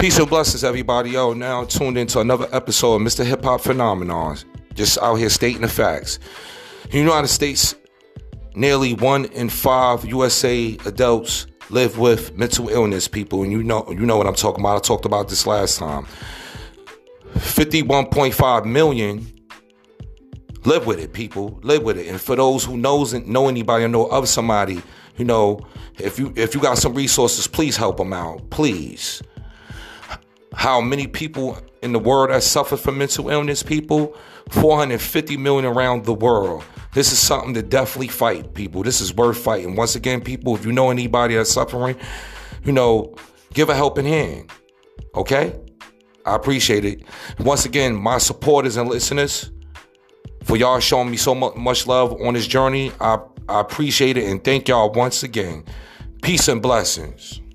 Peace and blessings, everybody. Yo, now tuned into another episode of Mr. Hip Hop Phenomenon. Just out here stating the facts. United States, nearly 1 in 5 USA adults live with mental illness, people. And you know what I'm talking about. I talked about this last time. 51.5 million live with it, people. Live with it. And for those who know anybody or know of somebody, if you got some resources, please help them out. Please. How many people in the world that suffer from mental illness, people? 450 million around the world. This is something to definitely fight, people. This is worth fighting. Once again, people, if you know anybody that's suffering, give a helping hand. Okay? I appreciate it. Once again, my supporters and listeners, for y'all showing me so much love on this journey, I appreciate it and thank y'all once again. Peace and blessings.